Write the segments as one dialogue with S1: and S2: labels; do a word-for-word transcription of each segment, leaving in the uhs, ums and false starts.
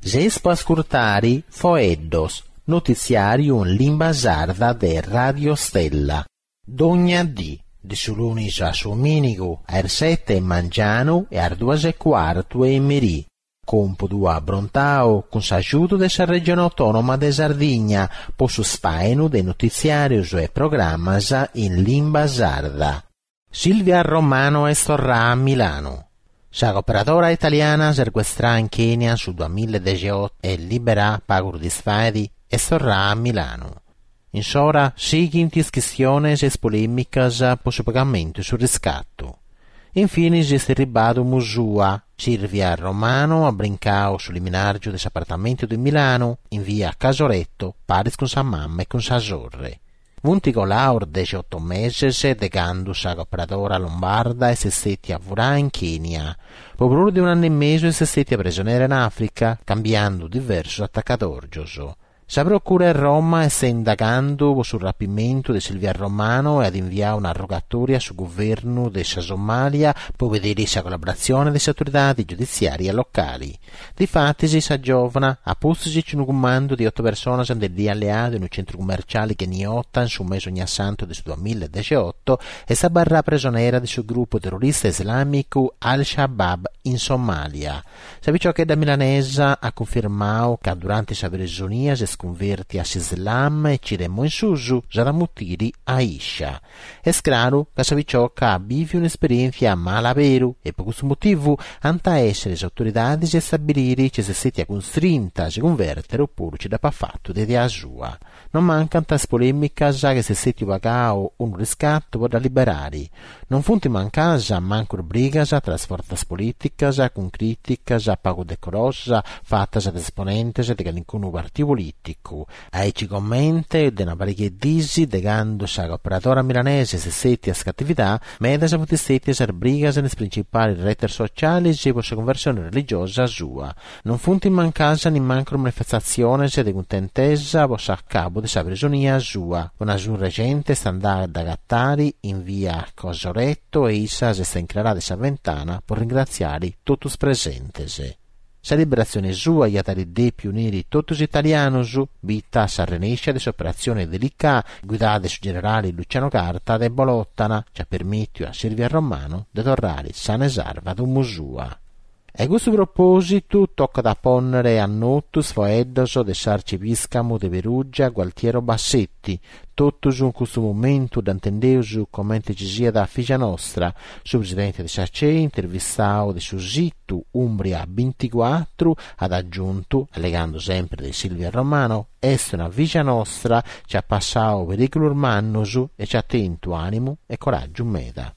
S1: Gespo ascoltare Foeddos, notiziario in lingua sarda de Radio Stella. Dogna di, di sull'unis a Sominico, a sette e mangiano e a due e quarto e merì. Compo dua Brontao, con s'aiuto della regione autonoma de Sardigna, posso spaeno dei notiziarios e programmas in lingua sarda. Silvia Romano e Storrà a Milano. La operatore italiana sequestrata in Kenya sul duemiladiciotto e libera pago di sfadi e Storrà a Milano. Insomma, seguenti questioni e polemiche per il pagamento sul riscatto. Infine, si è ribato Musua, Silvia Romano, a brincao sull'imminaggio dell'appartamento di Milano, in via Casoretto, Paris con sa mamma e con sa sorre. Vunti con l'aur diciotto mesi, degando sa operatore lombarda e se stati a Vurà in Kenya. Popolo di un anno e mezzo se stati a prigioniera in Africa, cambiando diversi attaccatorgioso. Sa procura a Roma e sta indagando sul rapimento di Silvia Romano e ad inviare una rogatoria sul governo di Somalia per vedere la collaborazione delle autorità giudiziarie locali. Difatti, sa giovane ha posto un comando di otto persone degli alleati in un centro commerciale Kenyatta sul mese ogni santo del duemiladiciotto e sa barra prigioniera del suo gruppo terrorista islamico Al-Shabaab in Somalia. Sa ciò che da milanese ha confermato che durante la prigionia si converti a Islam e ci remo in Susu, Zaramutiri a Isha. È chiaro che sa ciò che ha vivi un'esperienza malaveru e per questo motivo anta essere le autorità di stabilire che se siete costrinta a convertere oppure ci da pa fatto di dia sua. Non mancano tante polemiche che se siete pagao un riscatto per liberare. Non funti mancasa manco brigas tra forze politiche con critiche a pago decorosa fatte da esponenti di qualunque partito politico. Aici commenti di una parecchia disi degando sa operatore milanese se siete a scattività, meda sa puti stati a brigas nelle principali reti sociali e per conversione religiosa sua. Non funti in mancasa ni mancano manifestazioni di contentezza o sa cabo di sa prigionia sua. Una giù recente sta andando da Gattari in via Casoretto e issa si sta inclarata di sa ventana per ringraziare tutti i presenti. Sa liberazione sua gli altri dei pionieri tutti gli italiani su vita sa renesce di operazioni delicate guidate su generali Luciano Carta de Bolottana ci ha permesso a Silvia Romano di tornare sana salva ad un musua. E a questo proposito tocca da ponere a notus foeddoso de s'arciviscamo de Perugia Gualtiero Bassetti, tutto su questo momento d'antendeu su commente ci sia da figlia nostra, su presidente di Sacce, intervistato di su sito Umbria ventiquattro, ad aggiunto, allegando sempre di Silvia Romano, est una figlia nostra, ci ha passato pericolo urmano su e ci ha attento animo e coraggio meda.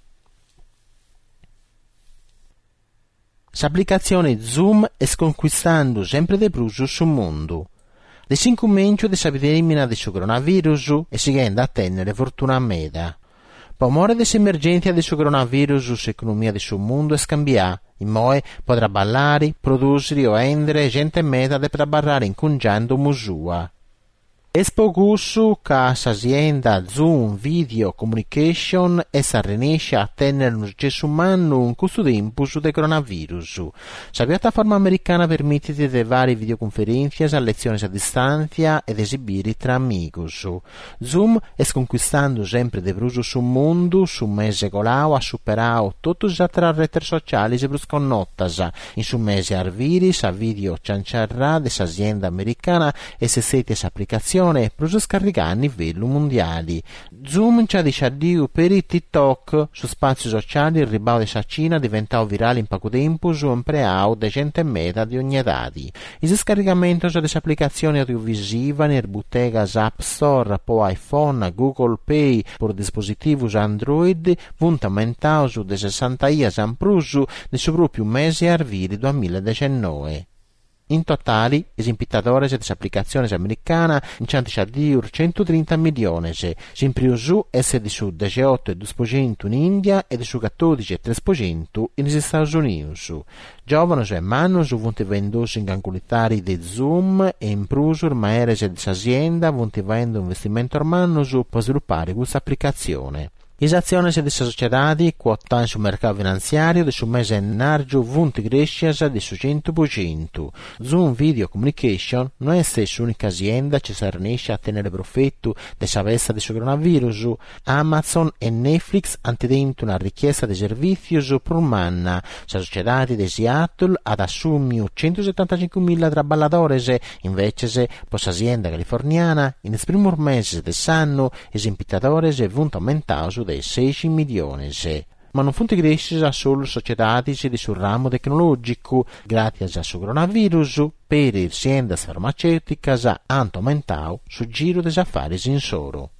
S1: L'applicazione Zoom è sconquistando sempre di più sul mondo. Le cinque mencio di epidemia del coronavirus e si rende a tenere fortuna a meda. Per amore dell'emergenza del coronavirus, l'economia del suo mondo è scambiata. In modo potrà ballare, produrre o rendere gente meda per barrare in congiando musua. È spogusso che l'azienda Zoom Video Communication è riesce a tenere un successo umano in questo tempo su del coronavirus. La piattaforma americana permette di fare videoconferenze a lezioni a distanza ed esibire tra amigos. Zoom è conquistando sempre di più sul mondo, su un mese colao ha superato tutte le altre reti sociali e brusconnottas. In su mese arviris a video cianciarrà dell'azienda americana e se siete applicazioni per scaricare a livello mondiale. Zoom ci ha deciso per i TikTok su spazi sociali il ribao di Cina diventato virale in poco tempo su un preao di gente meta di ogni età. Il scaricamento delle applicazioni audiovisive nel bottega App Store per iPhone, Google Pay per dispositivi Android vunta aumentato su de sessanta i an prusu nel suo proprio mese arviri duemiladiciannove. In totale, i impitatori delle applicazioni americane hanno di centotrenta milioni, sempre su esse di su diciotto virgola due per cento in India e di su quattordici virgola tre per cento negli Stati Uniti. Giovani e manno su vanno vendosi in angolitari di Zoom e in prusur maere di azienda vanno vendendo investimento ormano su per sviluppare questa applicazione. Le azioni delle società quotate sul mercato finanziario del mese di marzo vanno crescere del cento per cento. Zoom Video Communication non è stessa l'unica azienda che si riesce a tenere profitto della vesta del coronavirus. Amazon e Netflix hanno dentro una richiesta di servizi per un anno. La società di Seattle ad assumere centosettantacinquemila lavoratori, invece per l'azienda californiana in primo mese dell'anno i imprenditori vanno aumentare dei sei milioni. Ma non funti crescere solo società di sul ramo tecnologico, grazie al coronavirus, per le aziende farmaceutiche hanno aumentato sul giro degli affari in solo.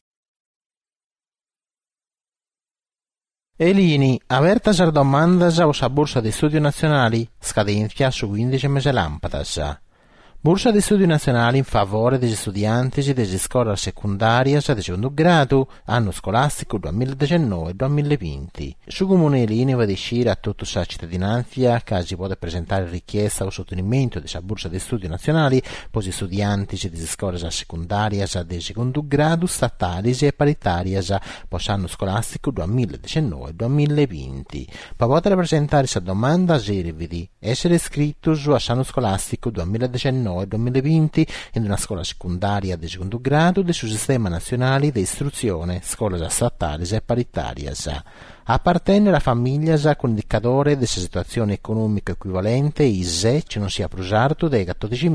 S1: Elini, aperta la domanda alla Borsa di Studi Nazionali, scadenza su quindici mesi lampadas. Borsa di Studi Nazionali in favore degli studenti delle scuole secondarie di secondo grado, anno scolastico duemiladiciannove duemilaventi. Su Comune Elini va a uscire a tutta la cittadinanza che si può presentare richiesta o sostenimento della Borsa di Studi Nazionali per gli studenti delle scuole secondarie di secondo grado statali e paritarie per l'anno scolastico duemiladiciannove duemilaventi. Per poter presentare questa domanda serve di essere iscritto all'anno scolastico duemiladiciannove duemilaventi in una scuola secondaria di secondo grado del suo sistema nazionale di istruzione, scuole statali e paritarie. Appartiene alla famiglia con indicatore di situazione economica equivalente I S E che non sia prusato dei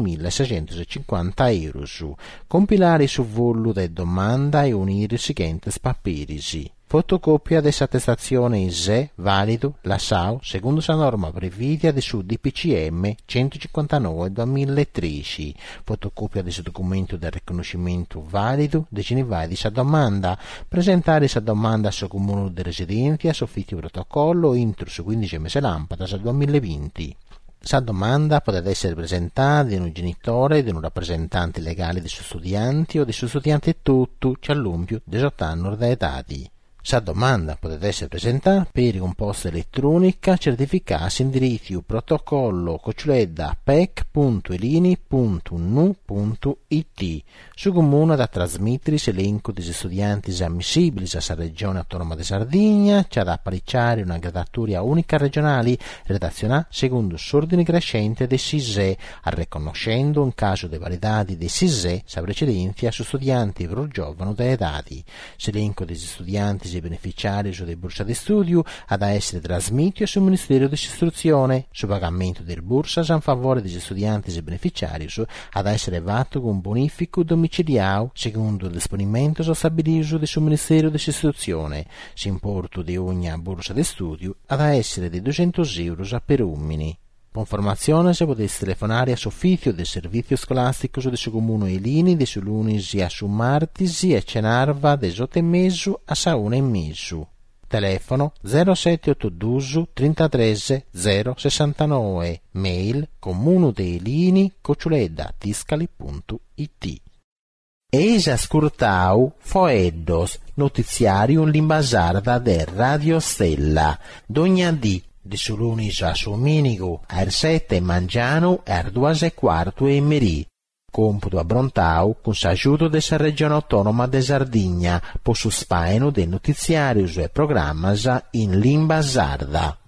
S1: quattordicimilaseicentocinquanta euro. Compilare su vollo di domanda e unire i seguenti papiri. Fotocopia dell'attestazione I S E valido la S A U secondo la norma prevista di su D P C M centocinquantanove duemilatredici. Fotocopia del documento del riconoscimento valido di Genivai di sa domanda. Presentare sa domanda sul comune di residenza su fitto protocollo entro su quindici mesi lampada del duemilaventi. Sa domanda potrebbe essere presentata da un genitore, da un rappresentante legale dei suoi studenti o dei suoi studenti tutto, che all'umpio diciotto anni di età. Sa domanda potrebbe essere presentata per un posta elettronica certificata in diritto protocollo cocciuledda pec punto elini punto u n u punto i t. Su comune da trasmettere l'elenco degli studenti ammissibili alla regione autonoma di Sardegna, c'è da apparecchiare una graduatoria unica regionale redazionata secondo l'ordine crescente dei S I S E, riconoscendo in caso di validità dei S I S E sa precedenza su studenti più giovani da età. L'elenco degli studenti e beneficiari delle borse di studio ad essere trasmesso sul Ministero dell'Istruzione. Su pagamento del borsa in favore degli studenti e beneficiari ad essere fatto con bonifico domiciliare secondo il disponimento stabilito sul Ministero dell'Istruzione. S'importo di ogni borsa di studio ad essere di duecento euro per uomini. Per informazione si potesse telefonare a Soffitio del servizio scolastico del suo comune Elini, del suo lunisi a su martisi e cenarva del otto e mezzo a sa una e mezzo. Telefono zero sette otto due trentatré zero sessantanove, mail comunedelini cocciuledda tiscali punto it. Eis ascoltau Foeddos, notiziario in lingua sarda del Radio Stella, d'ogni dì di sulunis a Sominico, a sette mangiano e a due e quarto e merì. Computo a Brontau con s'aiuto della regione autonoma de Sardegna, per su spaeno del notiziario e programma in lingua sarda.